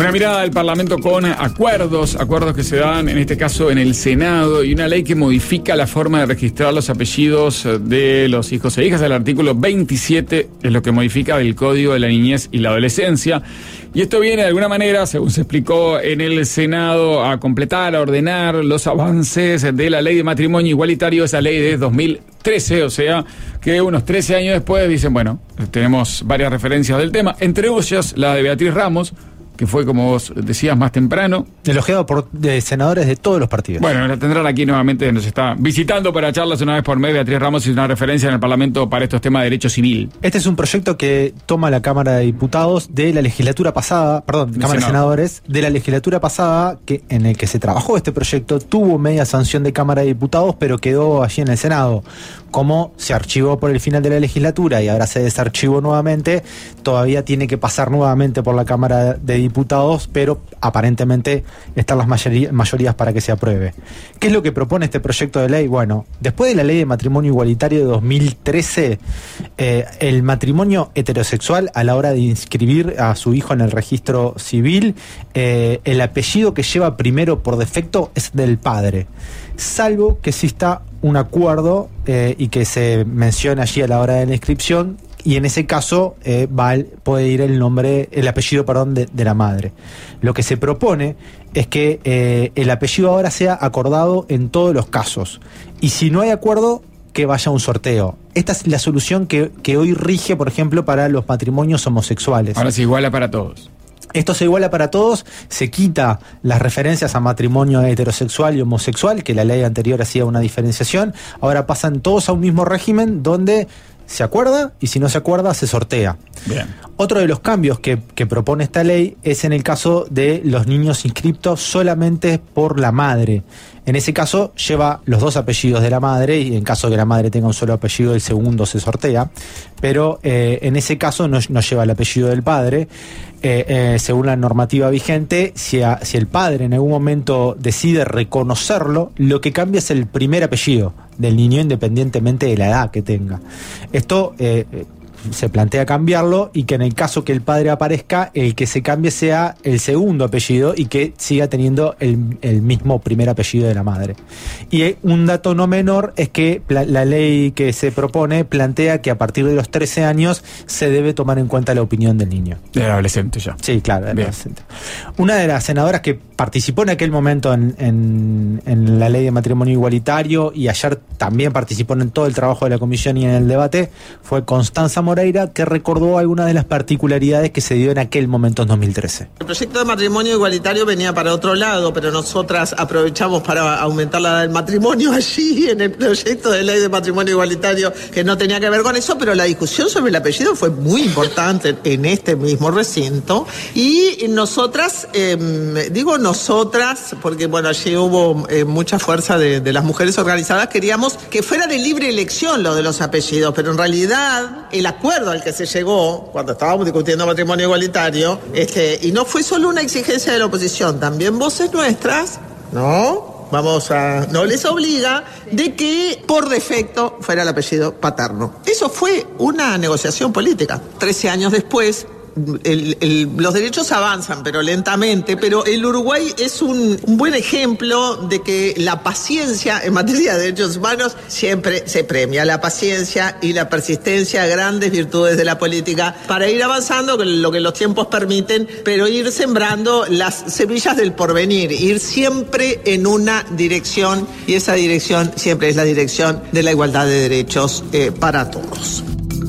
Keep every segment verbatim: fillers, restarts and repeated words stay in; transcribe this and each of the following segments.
Una mirada del Parlamento con acuerdos, acuerdos que se dan en este caso en el Senado, y una ley que modifica la forma de registrar los apellidos de los hijos e hijas. El artículo veintisiete es lo que modifica el Código de la Niñez y la Adolescencia. Y esto viene de alguna manera, según se explicó en el Senado, a completar, a ordenar los avances de la ley de matrimonio igualitario, esa ley de dos mil trece, o sea, que unos trece años después dicen, bueno, tenemos varias referencias del tema, entre ellas la de Beatriz Ramos, que fue, como vos decías, más temprano. Elogiado por de senadores de todos los partidos. Bueno, la tendrán aquí nuevamente, nos está visitando para charlas una vez por mes. Beatriz Ramos es una referencia en el Parlamento para estos temas de derecho civil. Este es un proyecto que toma la Cámara de Diputados de la legislatura pasada, perdón, Cámara de Senadores, de la legislatura pasada, que en el que se trabajó este proyecto, tuvo media sanción de Cámara de Diputados, pero quedó allí en el Senado. Como se archivó por el final de la legislatura y ahora se desarchivó nuevamente, todavía tiene que pasar nuevamente por la Cámara de Diputados, pero aparentemente están las mayoría, mayorías para que se apruebe. ¿Qué es lo que propone este proyecto de ley? Bueno, después de la ley de matrimonio igualitario de dos mil trece, eh, el matrimonio heterosexual, a la hora de inscribir a su hijo en el registro civil, eh, el apellido que lleva primero por defecto es del padre, salvo que exista un acuerdo eh, y que se mencione allí a la hora de la inscripción, y en ese caso eh, va el, puede ir el nombre, el apellido, perdón, de, de la madre. Lo que se propone es que eh, el apellido ahora sea acordado en todos los casos, y si no hay acuerdo, que vaya a un sorteo. Esta es la solución que, que hoy rige, por ejemplo, para los matrimonios homosexuales. Ahora se iguala para todos. Esto se iguala para todos, se quita las referencias a matrimonio heterosexual y homosexual, que la ley anterior hacía una diferenciación. Ahora pasan todos a un mismo régimen donde se acuerda, y si no se acuerda, se sortea. Bien. Otro de los cambios que, que propone esta ley es en el caso de los niños inscriptos solamente por la madre. En ese caso lleva los dos apellidos de la madre, y en caso de que la madre tenga un solo apellido, el segundo se sortea, pero eh, en ese caso no, no lleva el apellido del padre. Eh, eh, según la normativa vigente, si, a, si el padre en algún momento decide reconocerlo, lo que cambia es el primer apellido del niño, independientemente de la edad que tenga. Esto eh, se plantea cambiarlo, y que en el caso que el padre aparezca, el que se cambie sea el segundo apellido y que siga teniendo el, el mismo primer apellido de la madre. Y un dato no menor es que la ley que se propone plantea que a partir de los trece años se debe tomar en cuenta la opinión del niño. Del adolescente ya. Sí, claro, del adolescente. Una de las senadoras que participó en aquel momento en, en, en la ley de matrimonio igualitario, y ayer también participó en todo el trabajo de la comisión y en el debate, fue Constanza Moreira, que recordó algunas de las particularidades que se dio en aquel momento en dos mil trece. El proyecto de matrimonio igualitario venía para otro lado, pero nosotras aprovechamos para aumentar la edad del matrimonio allí en el proyecto de ley de matrimonio igualitario, que no tenía que ver con eso, pero la discusión sobre el apellido fue muy importante en este mismo recinto, y nosotras, eh, digo nosotras, porque bueno, allí hubo eh, mucha fuerza de, de las mujeres organizadas, queríamos que fuera de libre elección lo de los apellidos, pero en realidad el acuerdo al que se llegó cuando estábamos discutiendo matrimonio igualitario, este, y no fue solo una exigencia de la oposición, también voces nuestras, ¿no? Vamos a, no les obliga de que por defecto fuera el apellido paterno. Eso fue una negociación política. Trece años después, El, el, los derechos avanzan, pero lentamente, pero el Uruguay es un, un buen ejemplo de que la paciencia en materia de derechos humanos siempre se premia. La paciencia y la persistencia, grandes virtudes de la política para ir avanzando, lo que los tiempos permiten, pero ir sembrando las semillas del porvenir, ir siempre en una dirección, y esa dirección siempre es la dirección de la igualdad de derechos eh, para todos.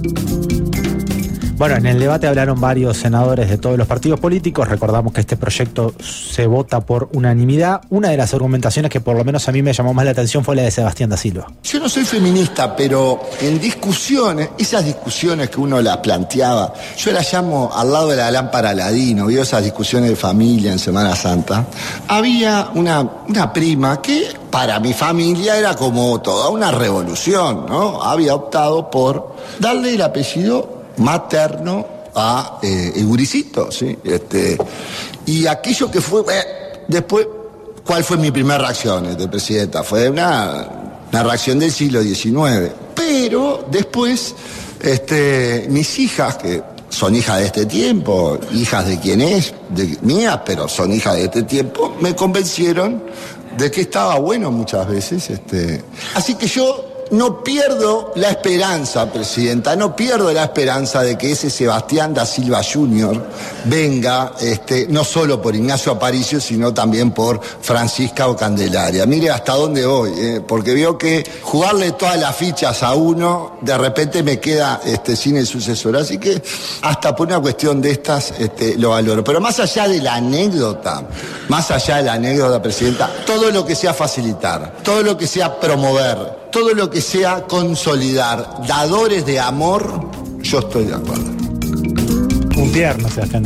Bueno, en el debate hablaron varios senadores de todos los partidos políticos. Recordamos que este proyecto se vota por unanimidad. Una de las argumentaciones que por lo menos a mí me llamó más la atención fue la de Sebastián da Silva. Yo no soy feminista, pero en discusiones, esas discusiones que uno las planteaba, yo las llamo al lado de la lámpara Aladino, vio esas discusiones de familia en Semana Santa, había una, una prima que para mi familia era como toda una revolución, ¿no? Había optado por darle el apellido materno a eh, el guricito, ¿sí? Este, y aquello que fue, eh, después, ¿cuál fue mi primera reacción, este, presidenta? Fue una, una reacción del siglo diecinueve. Pero después, este, mis hijas, que son hijas de este tiempo, hijas de quien es, de mías, pero son hijas de este tiempo, me convencieron de que estaba bueno muchas veces. Este. Así que yo no pierdo la esperanza, Presidenta, no pierdo la esperanza de que ese Sebastián da Silva junior venga, este, no solo por Ignacio Aparicio, sino también por Francisca o Candelaria. Mire hasta dónde voy, eh, porque veo que jugarle todas las fichas a uno, de repente me queda este, sin el sucesor. Así que hasta por una cuestión de estas este, lo valoro. Pero más allá de la anécdota, más allá de la anécdota, Presidenta, todo lo que sea facilitar, todo lo que sea promover, todo lo que sea consolidar dadores de amor, yo estoy de acuerdo. Un tierno, Sebastián.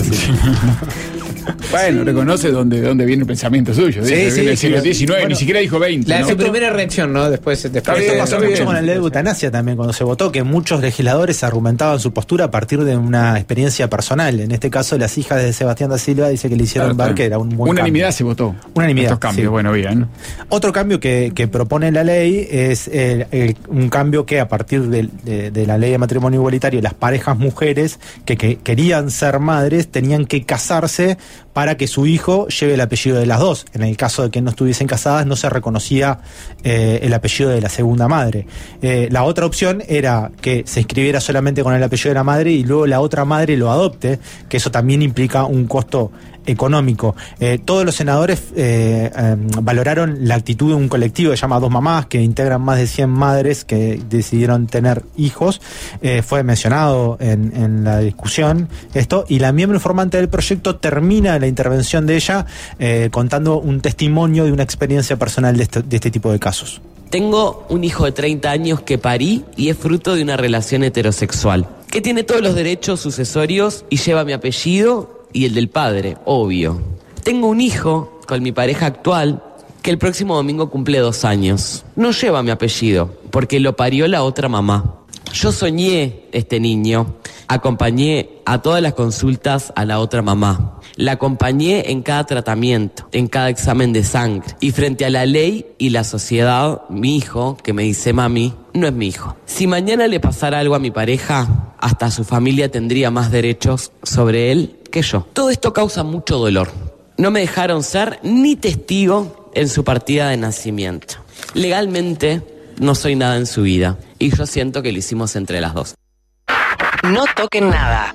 Bueno, sí. Reconoce dónde, dónde viene el pensamiento suyo. Sí, dice, sí, viene del siglo sí, diecinueve, bueno, ni siquiera dijo veinte. La ¿no? su primera reacción, ¿no? Después, después Esto bien, pasó mucho con la ley de eutanasia también, cuando se votó, que muchos legisladores argumentaban su postura a partir de una experiencia personal. En este caso, las hijas de Sebastián da Silva dice que le hicieron Claro, ver que era un buen Unanimidad cambio. se votó. Unanimidad. Estos cambios, sí. Bueno, bien. Otro cambio que, que propone la ley es el, el, un cambio que a partir de, de, de la ley de matrimonio igualitario, las parejas mujeres que, que querían ser madres tenían que casarse para que su hijo lleve el apellido de las dos. En el caso de que no estuviesen casadas, no se reconocía eh, el apellido de la segunda madre. Eh, la otra opción era que se inscribiera solamente con el apellido de la madre y luego la otra madre lo adopte, que eso también implica un costo económico. Eh, todos los senadores eh, eh, valoraron la actitud de un colectivo que se llama Dos Mamás, que integran más de cien madres que decidieron tener hijos. Eh, fue mencionado en, en la discusión esto, y la miembro informante del proyecto termina la intervención de ella eh, contando un testimonio de una experiencia personal de este, de este tipo de casos. Tengo un hijo de treinta años que parí y es fruto de una relación heterosexual, que tiene todos los derechos sucesorios y lleva mi apellido y el del padre, obvio. Tengo un hijo con mi pareja actual que el próximo domingo cumple dos años. No lleva mi apellido porque lo parió la otra mamá. Yo soñé este niño, acompañé a todas las consultas a la otra mamá. La acompañé en cada tratamiento, en cada examen de sangre. Y frente a la ley y la sociedad, mi hijo, que me dice mami, no es mi hijo. Si mañana le pasara algo a mi pareja, hasta su familia tendría más derechos sobre él que yo. Todo esto causa mucho dolor. No me dejaron ser ni testigo en su partida de nacimiento. Legalmente no soy nada en su vida y yo siento que lo hicimos entre las dos. No toquen nada.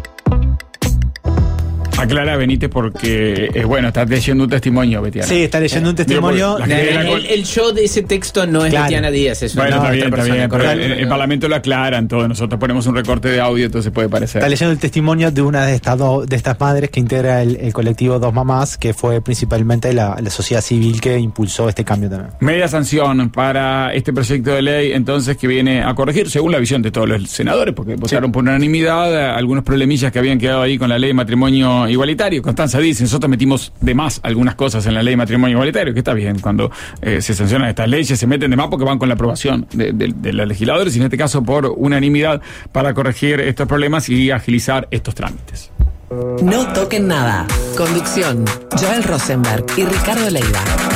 Aclara, Benítez, porque es bueno, estás leyendo un testimonio, Betiana. Sí, está leyendo un testimonio. Digo, La, de la, el, el, el yo de ese texto no es Claro. Betiana Díaz, es bueno, una está bien, otra está bien, persona, pero el, el Parlamento lo aclaran todo. Nosotros ponemos un recorte de audio, entonces puede parecer. Está leyendo el testimonio de una de estas, do, de estas madres que integra el, el colectivo Dos Mamás, que fue principalmente la, la sociedad civil que impulsó este cambio también. Media sanción para este proyecto de ley, entonces, que viene a corregir, según la visión de todos los senadores, porque votaron sí. por unanimidad, algunos problemillas que habían quedado ahí con la ley de matrimonio igualitario. Constanza dice, nosotros metimos de más algunas cosas en la ley de matrimonio igualitario, que está bien, cuando eh, se sancionan estas leyes, se meten de más porque van con la aprobación de, de, de los legisladores, y en este caso por unanimidad, para corregir estos problemas y agilizar estos trámites. No toquen nada. Conducción: Joel Rosenberg y Ricardo Leiva.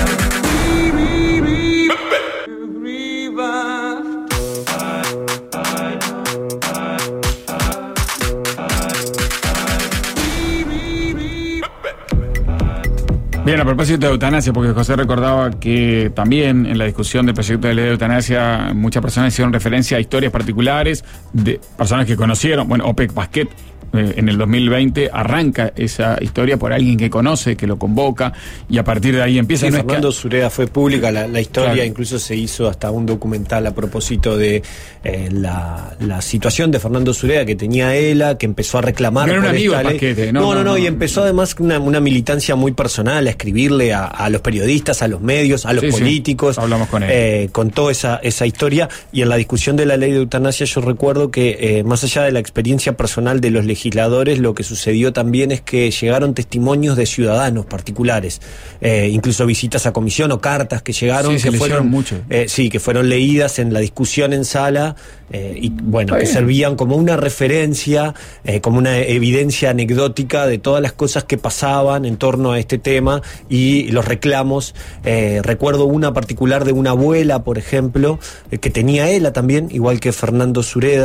Bien, a propósito de eutanasia, porque José recordaba que también en la discusión del proyecto de ley de eutanasia muchas personas hicieron referencia a historias particulares de personas que conocieron. Bueno, Opec Basquet eh, en el dos mil veinte arranca esa historia por alguien que conoce, que lo convoca, y a partir de ahí empieza. Sí, no Fernando es que... Sureda fue pública la, la historia, claro. Incluso se hizo hasta un documental a propósito de eh, la, la situación de Fernando Sureda, que tenía ELA, que empezó a reclamar. No era por un amigo esta de ley. Basquete, no, no, no, no, no, no, y empezó además una, una militancia muy personal, a escribirle a, a los periodistas, a los medios, a los sí, políticos. Sí, hablamos con él. Eh, contó esa, esa historia, y en la discusión de la ley de eutanasia yo recuerdo que eh, más allá de la experiencia personal de los legisladores, lo que sucedió también es que llegaron testimonios de ciudadanos particulares, eh, incluso visitas a comisión o cartas que llegaron, sí, que fueron mucho. Eh, sí, que fueron leídas en la discusión en sala, eh, y bueno, Está que bien. servían como una referencia, eh, como una evidencia anecdótica de todas las cosas que pasaban en torno a este tema y los reclamos. Eh, recuerdo una particular de una abuela, por ejemplo, eh, que tenía ELA también, igual que Fernando Sureda,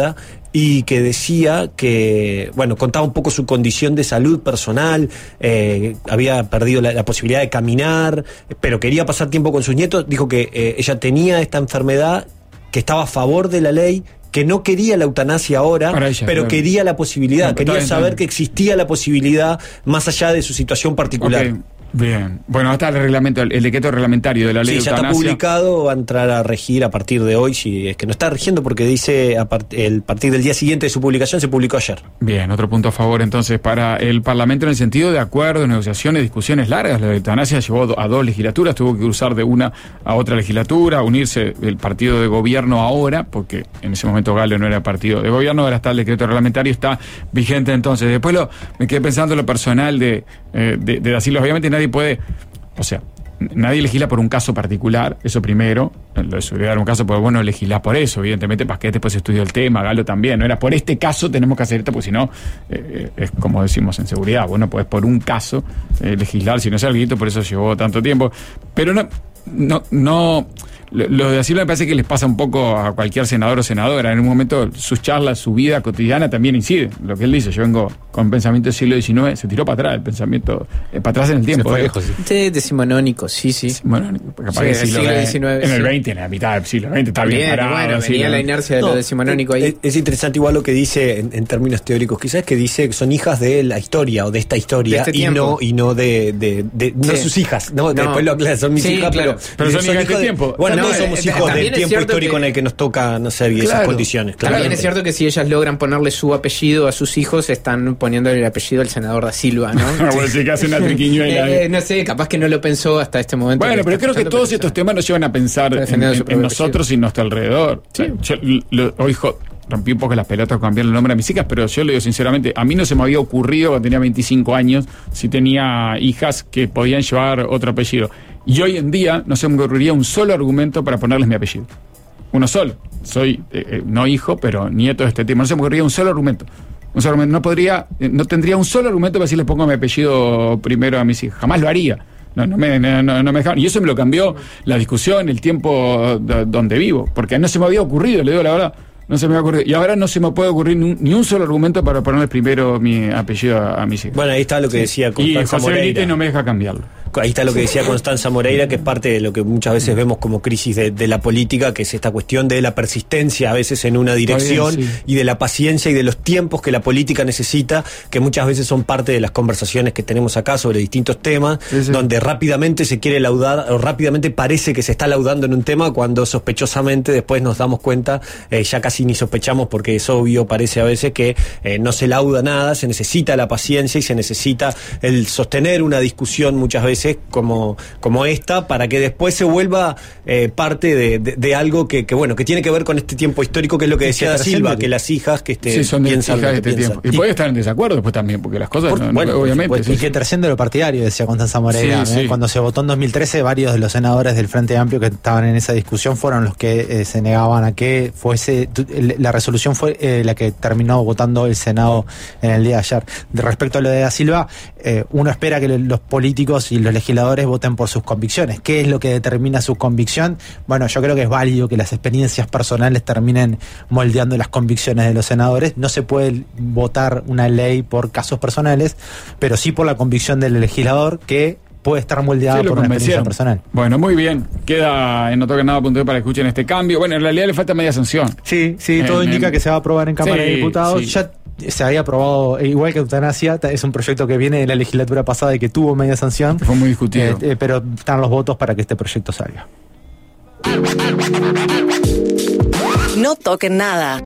y que decía que, bueno, contaba un poco su condición de salud personal, eh, había perdido la, la posibilidad de caminar, pero quería pasar tiempo con sus nietos. Dijo que eh, ella tenía esta enfermedad, que estaba a favor de la ley, que no quería la eutanasia ahora, ella, pero claro. quería la posibilidad, no, quería saber que existía la posibilidad más allá de su situación particular. Okay. Bien, bueno, está el reglamento, el decreto reglamentario de la ley sí, de eutanasia. Sí, ya está publicado, va a entrar a regir a partir de hoy, si es que no está rigiendo porque dice a, part el, a partir del día siguiente de su publicación, se publicó ayer. Bien, otro punto a favor entonces para el Parlamento en el sentido de acuerdos, negociaciones, discusiones largas. La eutanasia llevó a dos legislaturas, tuvo que cruzar de una a otra legislatura, unirse el partido de gobierno ahora, porque en ese momento Galo no era partido de gobierno, ahora está el decreto reglamentario, está vigente entonces. Después lo, me quedé pensando en lo personal de, eh, de, de Da Silva. Obviamente nadie puede, o sea, nadie legisla por un caso particular, eso primero, lo de seguridad era un caso, pues bueno, legislar por eso, evidentemente Pasquet después estudió el tema, Galo también, no era por este caso tenemos que hacer esto, porque si no, eh, es como decimos en seguridad, bueno, pues por un caso eh, legislar, si no es algo, por eso llevó tanto tiempo, pero no, no, no, lo de Da Silva me parece que les pasa un poco a cualquier senador o senadora. En un momento sus charlas, su vida cotidiana también incide. Lo que él dice, yo vengo con pensamiento del siglo diecinueve, se tiró para atrás el pensamiento, eh, para atrás en el tiempo. Se fue lejos, sí. Sí, decimonónico, sí, sí. Decimonónico, capaz sí, que el siglo, siglo diecinueve. En el veinte, en la mitad del siglo veinte, está bien, bien parado. Bueno, venía siglo... la inercia de no, lo decimonónico ahí. Es, es interesante igual lo que dice en, en términos teóricos, quizás que dice que son hijas de la historia o de esta historia de este y, no, y no de, de, de, de sí. no sus hijas, no, no. Después lo aclaran, son mis sí, hijas, claro. pero, pero son hijas de este de, tiempo. Bueno, no, todos somos eh, hijos del tiempo histórico que, en el que nos toca, no sé, claro, esas condiciones. Claro. También es cierto que si ellas logran ponerle su apellido a sus hijos, están poniéndole el apellido al senador Da Silva, ¿no? Bueno, sí que hace una triquiñuela. eh, eh, no sé, capaz que no lo pensó hasta este momento. Bueno, pero creo que todos pensar. estos temas nos llevan a pensar en, en, en nosotros y nuestro alrededor. Sí. Yo, lo, o hijo, rompí un poco las pelotas con cambiar el nombre a mis hijas, pero yo le digo sinceramente, a mí no se me había ocurrido cuando tenía veinticinco años, si tenía hijas que podían llevar otro apellido. Y hoy en día no se me ocurriría un solo argumento para ponerles mi apellido. Uno solo. Soy, eh, no hijo, pero nieto de este tipo. No se me ocurriría un solo argumento. Un solo argumento. No podría, eh, no tendría un solo argumento para si les pongo mi apellido primero a mis hijas. Jamás lo haría. No, no me, no, no me dejaban. Y eso me lo cambió la discusión, el tiempo de, donde vivo. Porque no se me había ocurrido, le digo la verdad. No se me había ocurrido. Y ahora no se me puede ocurrir ni un, ni un solo argumento para ponerle primero mi apellido a, a mis hijas. Bueno, ahí está lo que decía Constanza Y José Moreira. Benítez no me deja cambiarlo. Ahí está lo que decía Constanza Moreira, que es parte de lo que muchas veces vemos como crisis de, de la política, que es esta cuestión de la persistencia a veces en una dirección bien, sí. y de la paciencia y de los tiempos que la política necesita, que muchas veces son parte de las conversaciones que tenemos acá sobre distintos temas, sí, sí. donde rápidamente se quiere laudar, o rápidamente parece que se está laudando en un tema, cuando sospechosamente después nos damos cuenta, eh, ya casi ni sospechamos porque es obvio, parece a veces que eh, no se lauda nada, se necesita la paciencia y se necesita el sostener una discusión muchas veces como, como esta, para que después se vuelva eh, parte de, de, de algo que, que bueno que tiene que ver con este tiempo histórico, que es lo que decía Da Silva, que las hijas que este, sí, son de piensan hijas de este piensan. tiempo. Y, y puede estar en desacuerdo pues también, porque las cosas por, no, bueno, no, obviamente sí, y que trasciende lo partidario, decía Constanza Moreira. Sí, ¿eh? sí. Cuando se votó en dos mil trece, varios de los senadores del Frente Amplio que estaban en esa discusión fueron los que eh, se negaban a que fuese, la resolución fue eh, la que terminó votando el Senado en el día de ayer. De respecto a lo de Da Silva, eh, uno espera que los políticos y los legisladores voten por sus convicciones. ¿Qué es lo que determina su convicción? Bueno, yo creo que es válido que las experiencias personales terminen moldeando las convicciones de los senadores. No se puede votar una ley por casos personales, pero sí por la convicción del legislador, que puede estar moldeada sí, por una experiencia personal. Bueno, muy bien. Queda en no toque nada punto para que escuchen este cambio. Bueno, en realidad le falta media sanción. Sí, sí, en, todo indica en, que se va a aprobar en Cámara sí, de Diputados. Sí. Ya se había aprobado, igual que eutanasia, es un proyecto que viene de la legislatura pasada y que tuvo media sanción. Fue muy discutido. Eh, eh, pero están los votos para que este proyecto salga. No toquen nada.